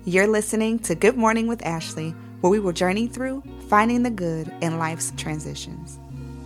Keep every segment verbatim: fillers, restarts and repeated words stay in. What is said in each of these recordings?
You're listening to Good Morning with Ashley, where we will journey through finding the good in life's transitions.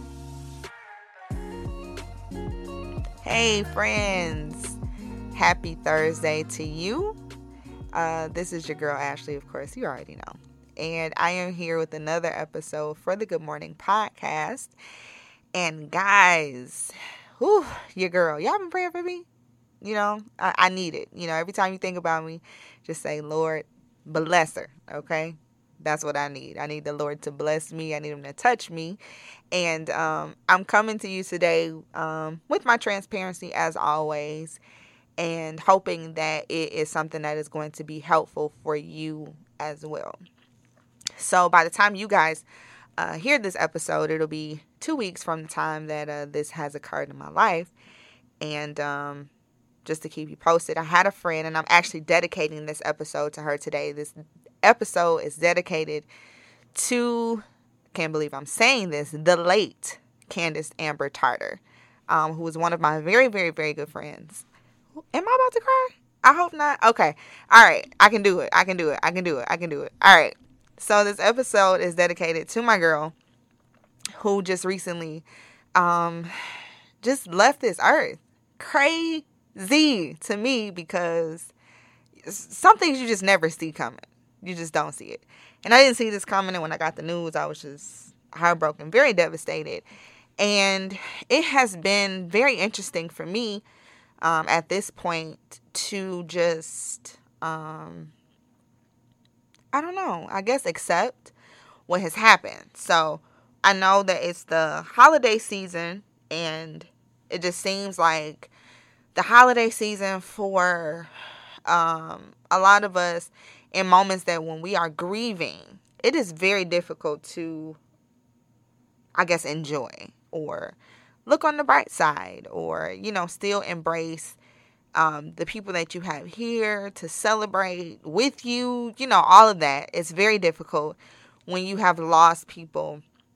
Hey friends, happy Thursday to you. Uh, this is your girl Ashley, of course, you already know. And I am here with another episode for the Good Morning Podcast. And guys, whew, your girl, y'all been praying for me? You know, I, I need it. You know, every time you think about me, just say, Lord, bless her, okay? That's what I need. I need the Lord to bless me. I need him to touch me. And um, I'm coming to you today um, with my transparency as always, and hoping that it is something that is going to be helpful for you as well. So by the time you guys uh, hear this episode, it'll be two weeks from the time that uh, this has occurred in my life. And um, just to keep you posted, I had a friend, and I'm actually dedicating this episode to her today. This episode is dedicated to, can't believe I'm saying this, the late Candace Amber Tarter, um, who was one of my very, very, very good friends. Am I about to cry? I hope not. Okay. All right. I can do it. I can do it. I can do it. I can do it. All right. So this episode is dedicated to my girl who just recently um, just left this earth. Crazy to me, because some things you just never see coming. You just don't see it. And I didn't see this coming, and when I got the news, I was just heartbroken, very devastated. And it has been very interesting for me um, at this point to just, um, I don't know, I guess accept what has happened. So I know that it's the holiday season, and it just seems like the holiday season for um, a lot of us, in moments that when we are grieving, it is very difficult to, I guess, enjoy or look on the bright side, or, you know, still embrace um, the people that you have here to celebrate with you. You know, all of that. It's very difficult when you have lost people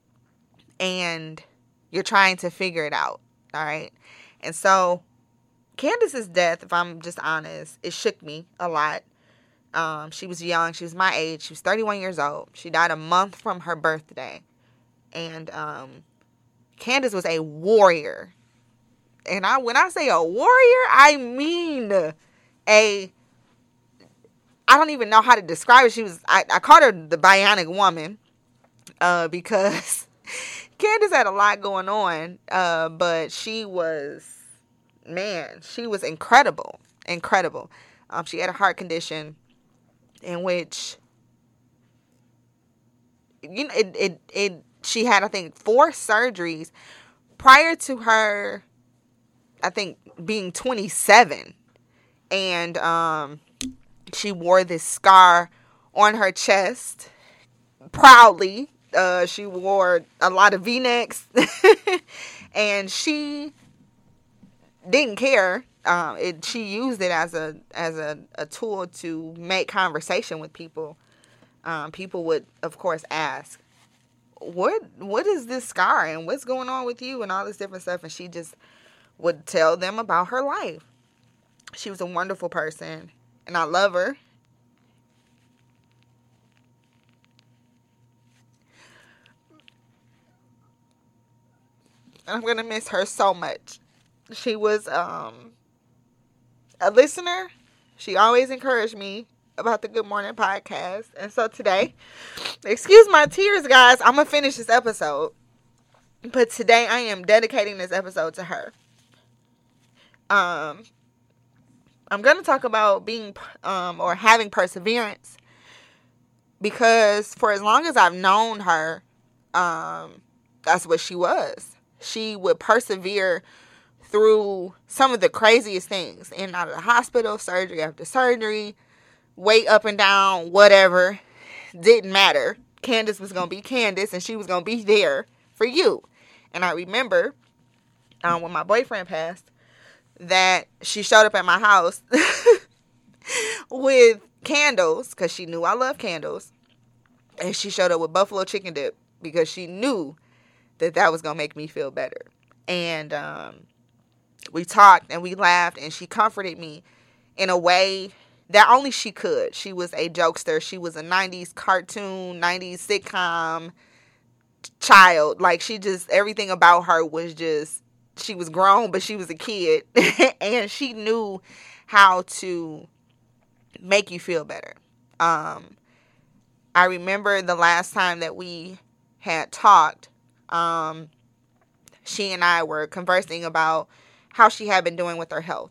and you're trying to figure it out. All right. And so Candace's death, if I'm just honest, it shook me a lot. Um, she was young. She was my age. She was thirty-one years old. She died a month from her birthday. And um, Candace was a warrior. And I, when I say a warrior, I mean a, I don't even know how to describe it. She was, I, I called her the Bionic Woman uh, because Candace had a lot going on. Uh, but she was, man, she was incredible. Incredible. Um, she had a heart condition in which, you know, it, it, it, she had, I think, four surgeries prior to her, I think, being twenty-seven. And um, she wore this scar on her chest proudly. Uh, she wore a lot of V-necks. And she didn't care. Um, it, she used it as a as a, a tool to make conversation with people. Um, people would, of course, ask, what what is this scar and what's going on with you and all this different stuff. And she just would tell them about her life. She was a wonderful person, and I love her. And I'm going to miss her so much. She was um, a listener. She always encouraged me about the Good Morning Podcast. And so today, excuse my tears, guys, I'm going to finish this episode. But today I am dedicating this episode to her. Um, I'm going to talk about being um, or having perseverance. Because for as long as I've known her, um, that's what she was. She would persevere through some of the craziest things. In and out of the hospital, surgery after surgery, weight up and down, whatever. Didn't matter. Candace was going to be Candace, and she was going to be there for you. And I remember um, when my boyfriend passed, that she showed up at my house with candles, because she knew I love candles. And she showed up with buffalo chicken dip because she knew that that was going to make me feel better. And um, we talked and we laughed, and she comforted me in a way that only she could. She was a jokester. She was a nineties cartoon, nineties sitcom child. Like, she just, everything about her was just, she was grown, but she was a kid. And she knew how to make you feel better. Um, I remember the last time that we had talked, um, she and I were conversing about how she had been doing with her health.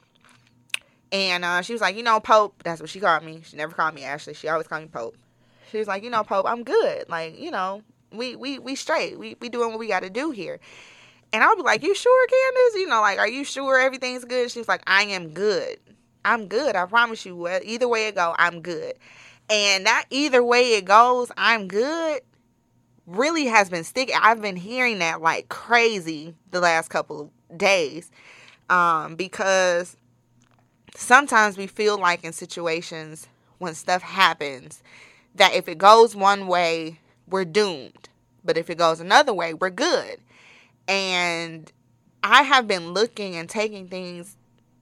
And uh, she was like, you know, Pope, that's what she called me. She never called me Ashley. She always called me Pope. She was like, you know, Pope, I'm good. Like, you know, we we we straight. We we doing what we got to do here. And I'll be like, you sure, Candace? You know, like, are you sure everything's good? She was like, I am good. I'm good. I promise you. Either way it go, I'm good. And that either way it goes, I'm good, really has been sticking. I've been hearing that like crazy the last couple of days. Um, because sometimes we feel like in situations when stuff happens that if it goes one way, we're doomed. But if it goes another way, we're good. And I have been looking and taking things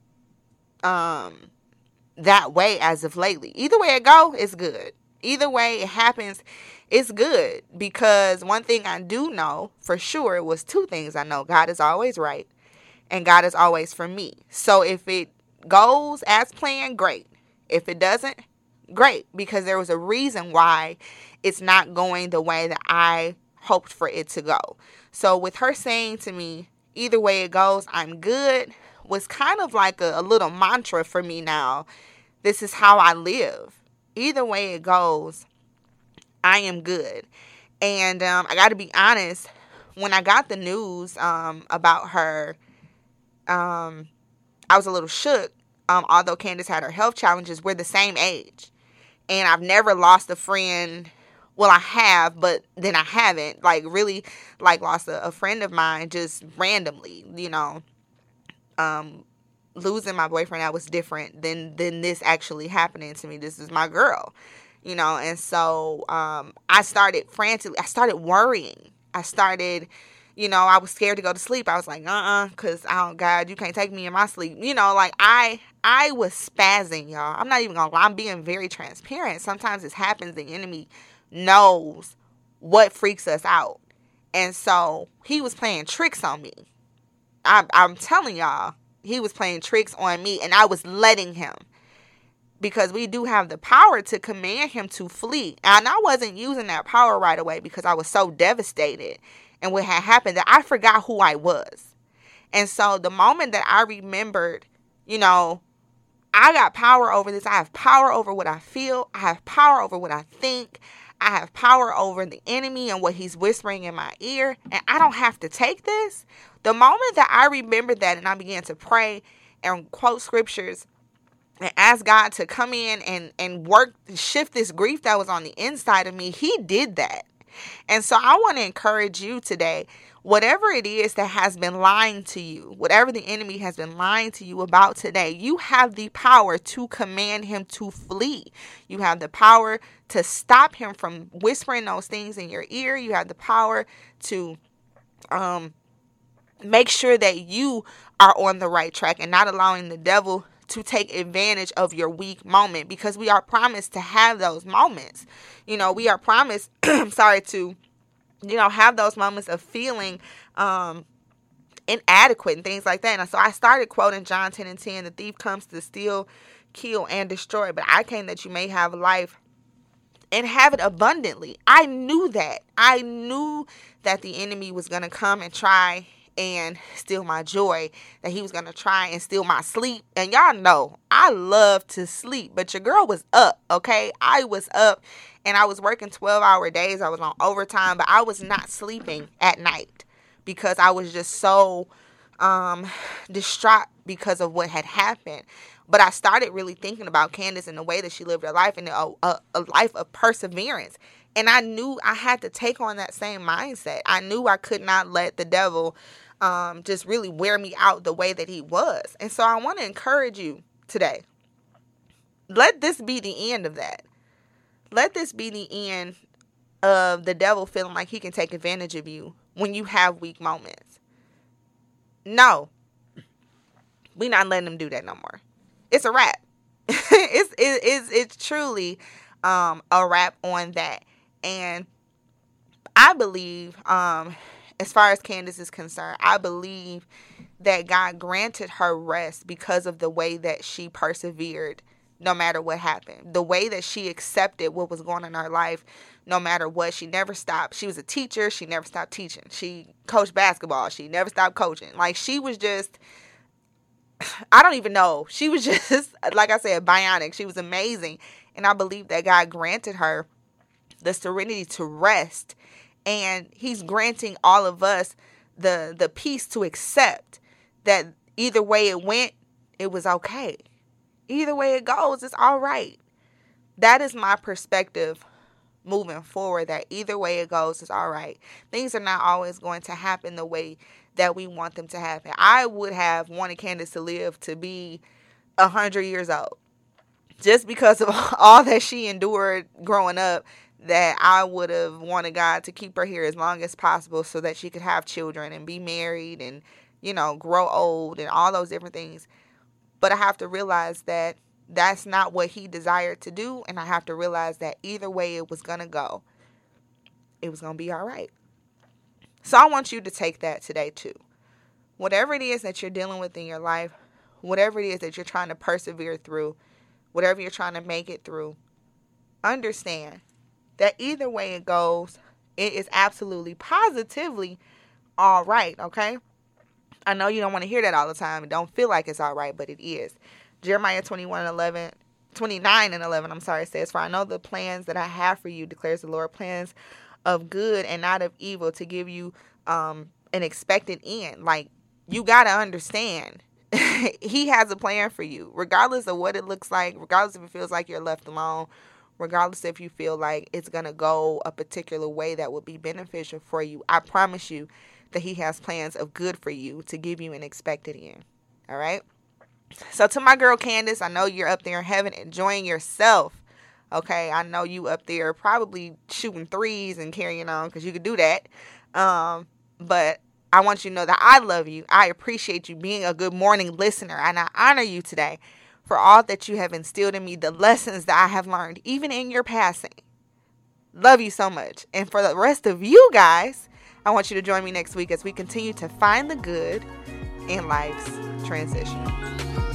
um, that way as of lately. Either way it go, it's good. Either way it happens, it's good. Because one thing I do know for sure was two things I know. God is always right. And God is always for me. So if it goes as planned, great. If it doesn't, great. Because there was a reason why it's not going the way that I hoped for it to go. So with her saying to me, either way it goes, I'm good, was kind of like a, a little mantra for me now. This is how I live. Either way it goes, I am good. And um, I got to be honest, when I got the news um, about her, um, I was a little shook. Um, although Candace had her health challenges, we're the same age. And I've never lost a friend. Well, I have, but then I haven't. Like, really, like, lost a, a friend of mine just randomly, you know. Um, losing my boyfriend, that was different than, than this actually happening to me. This is my girl, you know. And so um, I started frantically, I started worrying. I started, you know, I was scared to go to sleep. I was like, uh-uh, because, oh, God, you can't take me in my sleep. You know, like, I I was spazzing, y'all. I'm not even going to lie. I'm being very transparent. Sometimes this happens. The enemy knows what freaks us out. And so he was playing tricks on me. I, I'm telling y'all, he was playing tricks on me, and I was letting him. Because we do have the power to command him to flee. And I wasn't using that power right away because I was so devastated and what had happened that I forgot who I was. And so the moment that I remembered, you know, I got power over this. I have power over what I feel. I have power over what I think. I have power over the enemy and what he's whispering in my ear. And I don't have to take this. The moment that I remembered that and I began to pray and quote scriptures and ask God to come in and, and work, shift this grief that was on the inside of me, he did that. And so I want to encourage you today, whatever it is that has been lying to you, whatever the enemy has been lying to you about today, you have the power to command him to flee. You have the power to stop him from whispering those things in your ear. You have the power to um, make sure that you are on the right track and not allowing the devil to take advantage of your weak moment, because we are promised to have those moments. You know, we are promised, I'm sorry, to, you know, have those moments of feeling um, inadequate and things like that. And so I started quoting John ten and ten, the thief comes to steal, kill, and destroy, but I came that you may have life and have it abundantly. I knew that. I knew that the enemy was going to come and try and steal my joy, that he was going to try and steal my sleep. And y'all know I love to sleep, but your girl was up, okay? I was up and I was working twelve hour days. I was on overtime, but I was not sleeping at night because I was just so um, distraught because of what had happened. But I started really thinking about Candace and the way that she lived her life, and a, a, a life of perseverance. And I knew I had to take on that same mindset. I knew I could not let the devil um, just really wear me out the way that he was. And so I want to encourage you today. Let this be the end of that. Let this be the end of the devil feeling like he can take advantage of you when you have weak moments. No. We're not letting him do that no more. It's a wrap. it's it, it's it's truly um, a wrap on that. And I believe, um, as far as Candace is concerned, I believe that God granted her rest because of the way that she persevered no matter what happened. The way that she accepted what was going on in her life no matter what. She never stopped. She was a teacher. She never stopped teaching. She coached basketball. She never stopped coaching. Like, she was just, I don't even know. She was just, like I said, bionic. She was amazing. And I believe that God granted her the serenity to rest. And he's granting all of us the the peace to accept that either way it went, it was okay. Either way it goes, it's all right. That is my perspective moving forward, that either way it goes, it's all right. Things are not always going to happen the way that we want them to happen. I would have wanted Candace to live to be one hundred years old. Just because of all that she endured growing up, that I would have wanted God to keep her here as long as possible so that she could have children and be married and, you know, grow old and all those different things. But I have to realize that that's not what he desired to do. And I have to realize that either way it was going to go, it was going to be all right. So I want you to take that today too. Whatever it is that you're dealing with in your life, whatever it is that you're trying to persevere through, whatever you're trying to make it through, understand that either way it goes, it is absolutely positively all right, okay? I know you don't want to hear that all the time. It don't feel like it's all right, but it is. Jeremiah twenty-one and eleven, twenty-nine and eleven, I'm sorry, says, "For I know the plans that I have for you, declares the Lord, plans of good and not of evil, to give you um, an expected end." Like, you got to understand, he has a plan for you, regardless of what it looks like, regardless if it feels like you're left alone, regardless if you feel like it's going to go a particular way that will be beneficial for you. I promise you that he has plans of good for you to give you an expected end. All right. So to my girl Candace, I know you're up there in heaven enjoying yourself. Okay. I know you up there probably shooting threes and carrying on, because you could do that. Um, but I want you to know that I love you. I appreciate you being a good morning listener, and I honor you today for all that you have instilled in me, the lessons that I have learned, even in your passing. Love you so much. And for the rest of you guys, I want you to join me next week as we continue to find the good in life's transition.